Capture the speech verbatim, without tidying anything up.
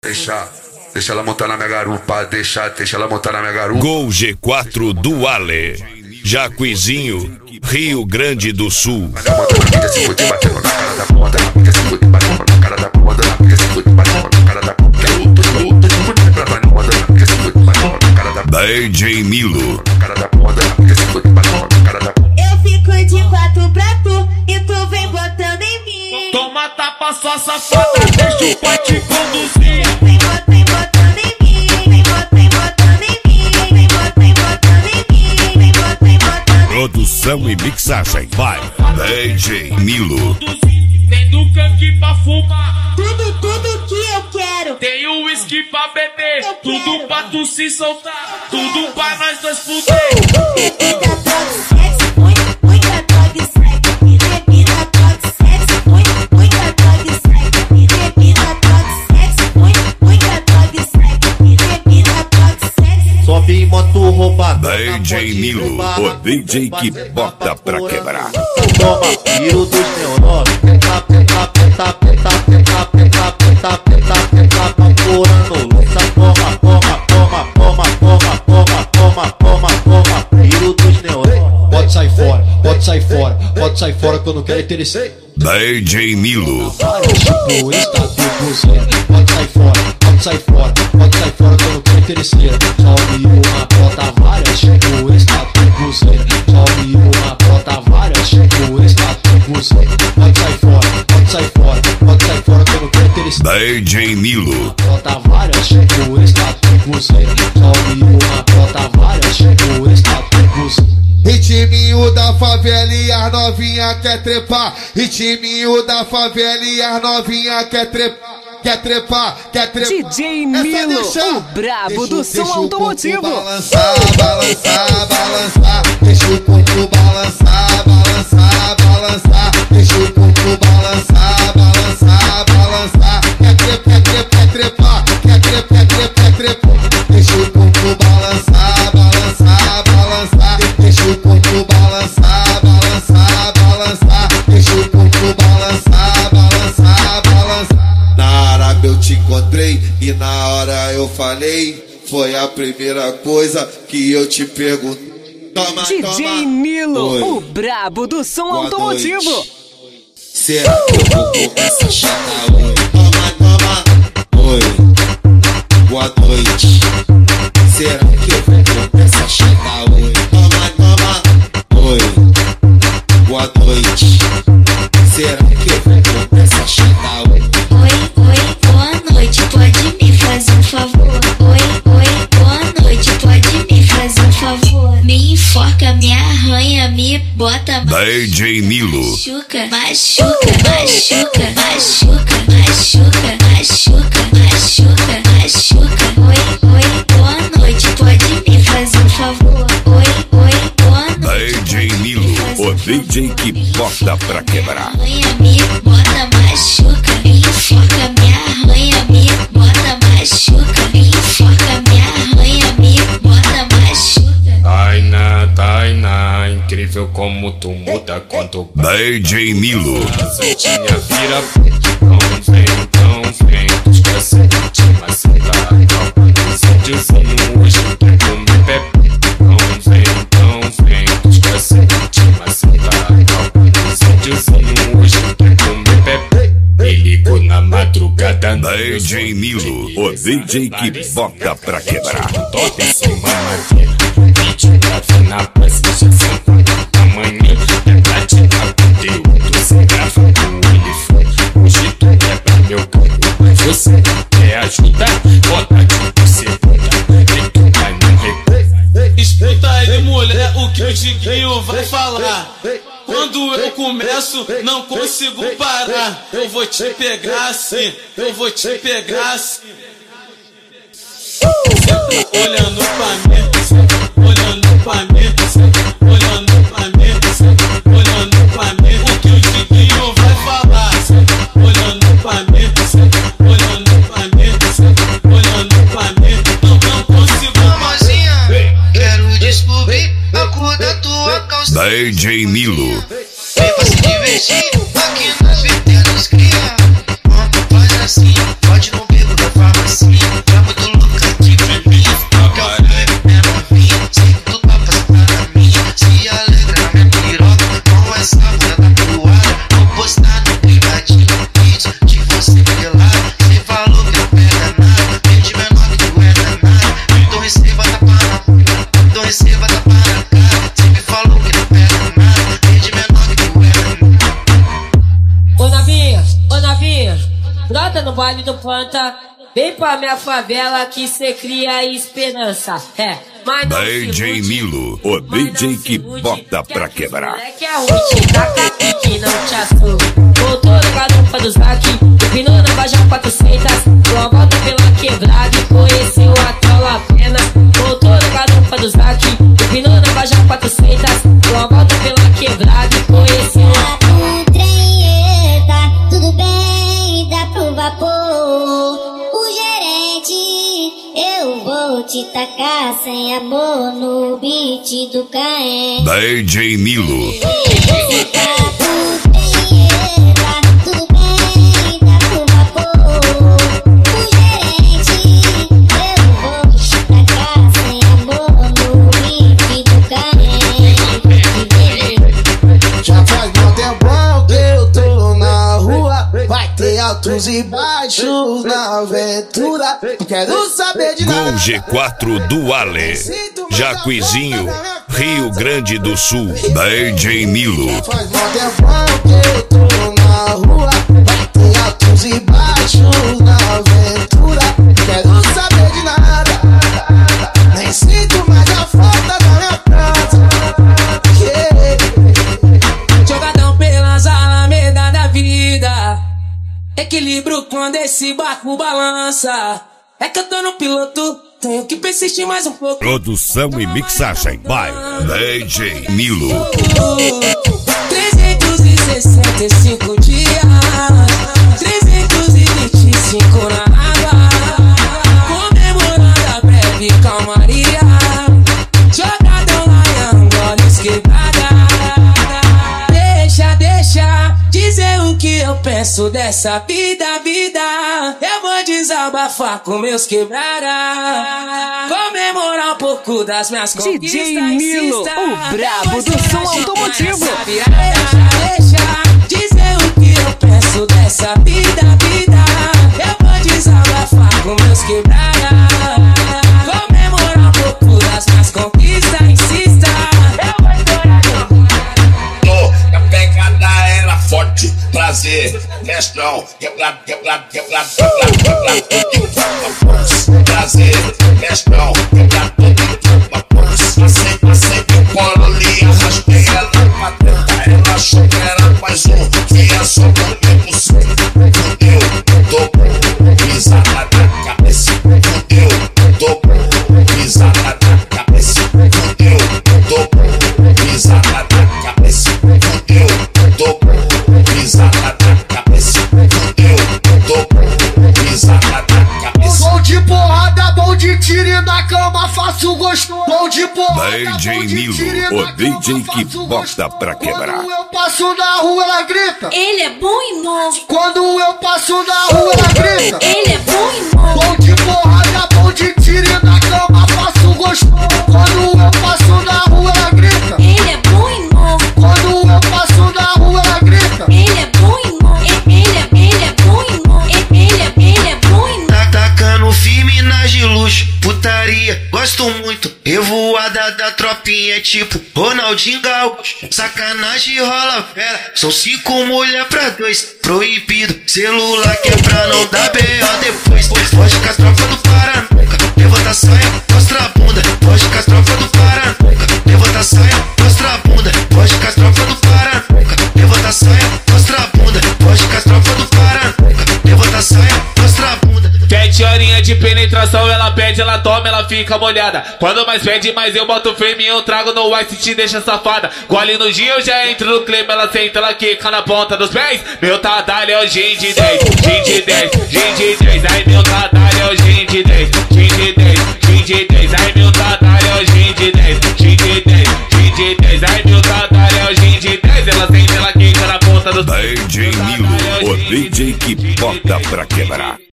Deixa, deixa ela montar na minha garupa, deixa, deixa ela montar na minha garupa. Gol G quatro do Ale, Jacuizinho, Rio Grande do Sul. D J Milo. Eu fico de quatro pra tu e tu vem botando em mim. Toma tapa sua safada, deixa o pote conduzir. Vem botando, botando em mim, vem botando, botando em mim, vem botando, botando em mim, vem botando, botando. Produção e mixagem vai D J Milo. Tem do canque pra fumar, Tudo, tudo que eu quero. tem o uísque pra beber, Eu tudo quero. pra tu se soltar, tudo pra nós dois fuder. Bebida, droga, sexo, muita, muita droga e sexo. E bebida, droga, sexo, muita, muita droga e sexo. E bebida, droga, sexo, muita, muita droga e sexo. E bebida, droga, sexo. Sobe em moto roubada. D J Milo, o D J que bota pra quebrar. Toma tiro dos neurônios. Tá, tá, tá, tá, tá, tá, tá, tá, procurando louça. Toma, toma, toma, toma, toma, toma, toma, toma, toma. Tiro dos neurônios. Pode sair fora, pode sair fora, pode sair fora que eu não quero interessar. D J Milo. Tipo, está tudo zero. Pode sair fora, pode sair fora, pode sair fora que eu não quero interessar. Sobe uma bota várias, tipo, está tudo zero. Sobe uma bota várias, tipo, está tudo zero. Pode sair fora, pode sair fora, pode sair fora que eu não quero interessar. D J Milo. Bota várias, tipo, está tudo zero. Sobe uma bota várias, tipo, está tudo zero. Ritminho da favela e as novinha quer trepar. Ritminho da favela e as novinha quer trepar. Quer trepar, quer trepar. D J Milo, o brabo do som automotivo. Balançar, balançar, balançar. Deixa o corpo balançar, balançar, balançar. Deixa o corpo balançar, balançar, balançar. Quer trepar, quer trepar, quer trepar. Quer trepar, quer trepar, quer trepar. Deixa o corpo balançar, balançar, balançar. Deixa o corpo balançar, balançar, balançar. Deixa o corpo balançar, balançar, balançar. Na Arábia eu te encontrei e na hora eu falei. Foi a primeira coisa que eu te perguntei. Toma, D J toma. Milo, Oi. o brabo do som Boa automotivo. noite. Será que eu vou começar a chata hoje? Toma, toma. Oi. Boa noite. Será que eu vou começar a chata hoje? Toma, toma. Oi. Boa noite. Será que eu vou começar a chata hoje? Oi, oi, boa noite, pode me fazer um favor? Oi, oi, boa noite, pode me fazer um favor? Me enforca, me arranha, me bota, D J Milo. machuca, machuca, machuca, machuca, machuca, machuca, machuca, machuca. Oi, oi, boa noite, pode me fazer um favor? Oi, oi, boa noite. D J Milo, o D J que bota pra quebrar. Arranha, me bota, machuca, me enforca, me arranha, me bota, machuca, me enforca, me arranha, me bota, machuca. Tainá, Tainá, incrível como tu muda quando D J Milo. Santinha vira não vem, não vem. Esquece de macetar. Santinho hoje quer comer pepe. Não vem, não vem. Esquece de macetar. Santinho hoje quer comer pepe. Me ligou na madrugada. D J Milo, o D J que bota pra quebrar. Toca em cima, madeira. Vídeo grave na presença. Amanhã é pra tirar conteúdo. Você grava com ele foi. Hoje tu é pra meu canto. Mas você quer ajudar? Bota de segunda. E tu vai no recuo. Escuta aí, mulher, o que o Diguinho vai falar. Quando eu começo, não consigo parar. Eu vou te pegar assim, eu vou te pegar assim. Olhando pra mim, olhando pra mim, olhando pra mim, olhando pra mim. O que o Diguinho vai falar? Olhando pra mim, olhando pra mim, olhando pra mim. Não, não consigo Mozinha, quero descobrir a cor da tua calça. D J Milo. Vem pra se divertir aqui nas V T nos cria. Faz assim, pode não beber da farmácia. planta. Vem pra minha favela que cê cria esperança. É, mas não D J Nilo, o D J que bota pra quebrar. moleque é ruim, taca pique, não te assume. Voltou na garupa do Zac, empinou na Baja quatrocentos. Deu uma volta pela quebrada e conheceu a trola pena. Voltou na garupa do Zac, empinou na Baja quatrocentos. Deu uma volta pela quebrada e conheceu a O trem entra, tudo bem, dá pro vapor. O gerente, eu vou te tacar sem amor no beat do Caen. D J Nilo. Altos e baixos na aventura, não quero saber de nada. Gol G quatro do Ale, Jacuizinho, Rio Grande do Sul, D J Nilo. Faz mó tempão que eu tô na rua, vai ter altos e baixos na aventura, não quero saber de nada, nem sinto mais a falta da minha casa. Yeah. Jogadão pelas alamedas da vida, equilíbrio quando esse barco balança. É que eu tô no piloto, tenho que persistir mais um pouco. Produção e mixagem by D J Nilo. trezentos e sessenta e cinco dias, trezentos e vinte e cinco na água, comemorando a breve calmaria. Jogadão lá em Angola quebrada. Deixa, deixa dizer o que eu penso dessa vida, vida. Eu vou desabafar com meus quebrada, comemorar um pouco das minhas conquistas. D J Nilo, o brabo do som automotivo. Deixa, deixa dizer o que eu penso dessa vida, vida. Eu vou desabafar com meus quebrada, comemorar um pouco das minhas conquistas. Insista, eu vou estourar. A pegada era forte, prazer, questão, quebrado, quebrado, quebrado, quebrado, quebrado, prazer, questão, quebrado, quebrado, passei, passei, eu colo ali, arrastei ela pra treta, ela achou que era mais um, que é só comigo, fudeu, tô pisada na cabeça, fudeu, tô pisada na cabeça, fudeu, tô pisada na cabeça, fudeu, tô pisada na cabeça, fudeu, tô pisada na cabeça. Bom de porrada, bom de tiro e na cama faço gostoso. Bom de porrada, D J bom de Nilo, tiro e o na D J cama que faço bota gostoso. pra quebrar. Quando eu passo na rua ela grita. Ele é bom e novo. Quando eu passo na rua ela grita. Ele é bom e novo. Bom de porrada, bom de tiro e na cama faço gostoso. Quando eu passo na rua ela grita. Ele é bom e novo. Quando eu passo na rua ela grita. Ele é bom e novo. Ele é, ele é bom e novo. Ele é, ele é bom e novo. Tá tacando firme nas de luxo, putaria, gosto muito. Revoada da tropinha, tipo Ronaldinho Gaúcho. Sacanagem rola fera, são cinco mulher pra dois. Proibido, celular que é pra não dar B O depois. Pode com as tropas do Paranuca, levanta a saia, mostra a bunda. Pode com as tropas do Paranuca, levanta a saia, mostra a bunda. Pode com as tropas do Paranuca, levanta a saia, mostra a bunda. Pode com as tropas do Paranuca, levanta a saia, mostra a bunda. Sete horinhas de penetração, ela pede, ela toma, ela fica molhada. Quando mais pede, mais eu boto frame, eu trago no ice, te deixa safada. Gole no dia, eu já entro no clima, ela senta, ela quica na ponta dos pés. Meu tadalho é o gin de dez, gin de dez, gin de dez. Ai, meu tadalho é o gin de dez, gin de dez, gin de dez. Ai, meu tadalho é o gin de dez, gin de dez, gin de dez. Ai, meu tadalho é o gin de dez, ela senta, ela quica na ponta dos pés. D J Nilo, o D J que bota pra quebrar.